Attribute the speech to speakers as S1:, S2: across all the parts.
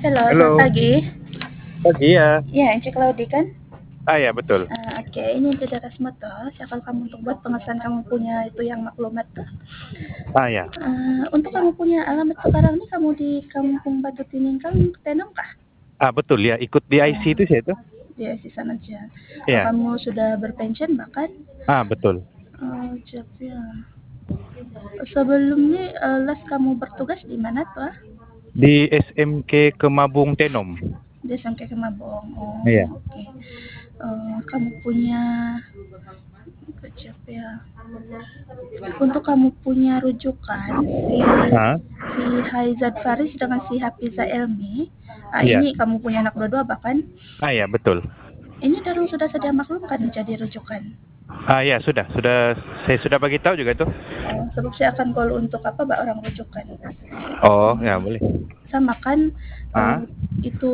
S1: Halo, selamat
S2: Halo,
S1: pagi.
S2: pagi ya.
S1: Ya, Encik Laudy kan?
S2: Ah ya betul.
S1: Oke, ini tidak resmi toh. Siapa kamu untuk buat pengesahan kamu punya itu yang maklumat tuh.
S2: Ah ya,
S1: Untuk kamu punya alamat sekarang nih kamu di Kampung Batu Tiningkang, Tenang kah?
S2: betul ya. Ikut di IC
S1: Oh,
S2: itu sih itu.
S1: di Asisan aja.
S2: Ya,
S1: Kamu sudah berpensiun bahkan?
S2: betul.
S1: Siap ya. Sebelumnya last kamu bertugas di mana tuh?
S2: Di SMK Kemabung Tenom.
S1: Di Sangke Kemabong.
S2: Iya.
S1: Oke. Kamu punya siap ya. Untuk kamu punya rujukan
S2: Ah,
S1: si Haizat Faris dengan si Hafiza Elmi,
S2: iya.
S1: ini kamu punya anak berdua bahkan
S2: Ah ya betul.
S1: ini Darul sudah sedia maklumkan jadi rujukan.
S2: Ah ya sudah. Saya sudah bagi tahu juga tuh.
S1: Sebab saya akan call untuk apa mbak orang rujukan.
S2: Oh ya boleh.
S1: Sama kan eh,
S2: Ah,
S1: itu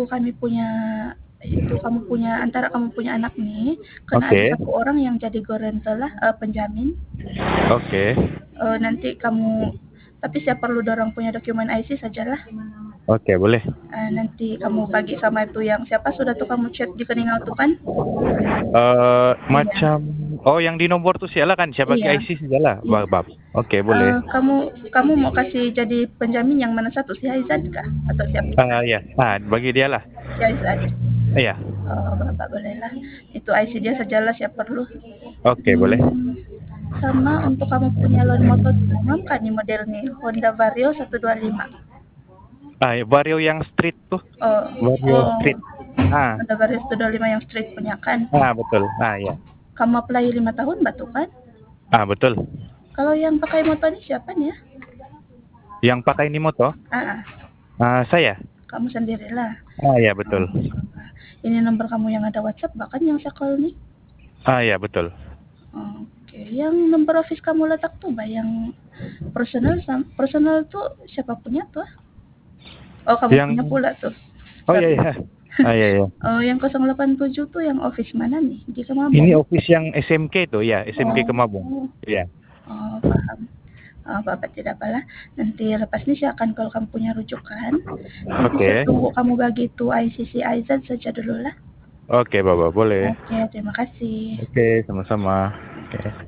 S1: kamu punya antara kamu punya anak nih karena ada
S2: oke,
S1: satu orang yang jadi gorentelah penjamin.
S2: oke,
S1: Nanti kamu tapi saya perlu dorong punya dokumen IC sajalah.
S2: oke boleh.
S1: Nanti kamu bagi sama itu yang siapa sudah tuh kamu chat di Keningal tuh kan? Iya,
S2: Macam yang di nomor tuh siapa kan? Siapa bagi
S1: iya,
S2: IC sajalah,
S1: iya.
S2: bab. Oke boleh.
S1: Kamu kamu mau kasih jadi penjamin yang mana satu si Haizat kah atau siapa?
S2: Ya. Bagi dia lah.
S1: Si Haizat.
S2: Iya.
S1: Bapak boleh lah. Itu IC dia sajalah siapa perlu.
S2: Oke boleh.
S1: Hmm, sama untuk kamu punya loan motor umum kan nih model nih Honda Vario 125.
S2: Ya, Vario yang street tuh.
S1: Oh,
S2: Vario
S1: oh,
S2: street. Ah,
S1: Honda Vario 125 yang street punya kan?
S2: betul. Ya.
S1: Kamu apply 5 tahun batu kan?
S2: Betul.
S1: Kalau yang pakai motor ini siapa nih ya?
S2: Yang pakai ini moto,
S1: Ah,
S2: saya.
S1: kamu sendirilah.
S2: Ya betul.
S1: Ini nomor kamu yang ada WhatsApp bahkan yang saya call nih.
S2: Ya betul.
S1: Oke, yang nomor office kamu letak tuh, Mbak, yang personal tuh siapa punya tuh? Oh, kamu
S2: Yang
S1: punya pula tuh.
S2: iya
S1: Sorry.
S2: iya. Iya iya.
S1: Yang 087 tuh yang office mana nih? Di
S2: Ini
S1: Kemabong.
S2: office yang SMK tuh ya, SMK Kemabung.
S1: Oh,
S2: Iya.
S1: paham. Bapak tidak apalah. Nanti lepas ini saya akan kalau kamu punya rujukan. Nanti saya
S2: Oke.
S1: tunggu kamu bagi itu ICC Aizat saja dulu lah.
S2: Oke, Bapak, boleh.
S1: Oke, terima kasih.
S2: Oke, sama-sama. Oke.